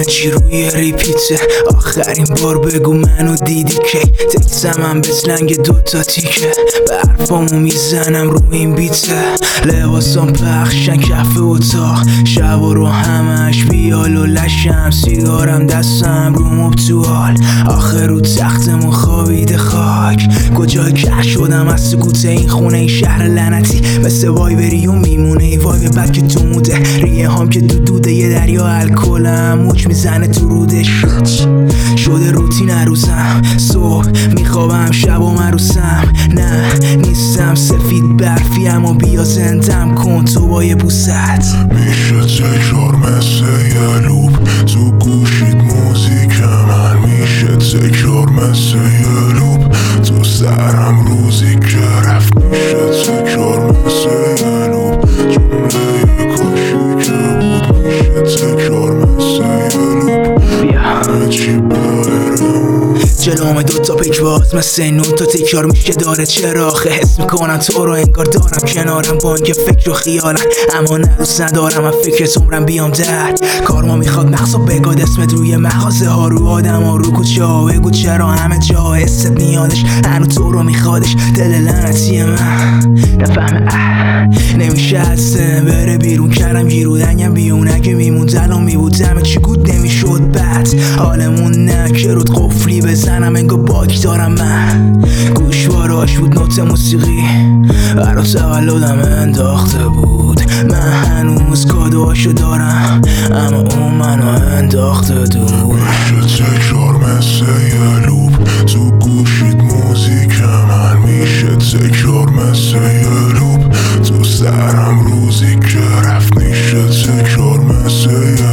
همه چی روی ریپیته. آخرین بار بگو منو دیدی کی؟ تکسمم به سلنگ دوتا تیکه، برفامو میزنم رو این بیته. لباسام پخشن کف اتاق، شبا رو همش بیال و لشم. سیگارم دستم رو مبتوال، آخر رو تختمون خوابیده خاک. کجای که شدم از سکوت این خونه، این شهر لعنتی مثل وایبری و میمونه. ای وایب بد که تو موده، ریه هام که دوده یه دریا الکلم موج میزنه تو رودش. شده روتین روزم، صبح میخوابم شب و مروسم. نه نیستم سفید برفی، اما بیا زندم کن تو با یه بوست. میشه تکرار مثل یه لوپ تو گوشید موزیک من. میشه تکرار مثل یه لوپ تو سرم روزی که رفت. میشه تکرار مثل یه لوپ جمله کاشی که بود. میشه تکرار مثل یه لوپ همه چی جلوم دوتا پیک باز مثل نون تا تکرار میشه داره چراخه. حس میکنم تو رو انگار دارم کنارم، با اینکه فکر و خیالم اما نه دوست ندارم. من فکر عمرم بیام در کارما میخواد مغزو بگاد اسمت روی مغازه ها، رو آدم ها، رو کوچه ها. بگو چرا همه جا حست میادش، هنو تو رو میخوادش. دل لعنتی من نفهمه نمیشه هستم بره بیرون. کردم گیرو دنگم بیون، اگه میموند الان میبودم چی گود نمیشد. بعد حالمون نه که رود قفلی بزنم انگار باک دارم. من گوشواراش بود نوت موسیقی، برا تولدم انداخته بود. من هنوز کادوهاشو دارم اما اون منو انداخته دور. میشه تکرار مثل یه لوپ تو گوشید موزیک من. میشه تکرار مثل یه لوپ تو سرم روزی که رفت. میشه تکرار مثل یه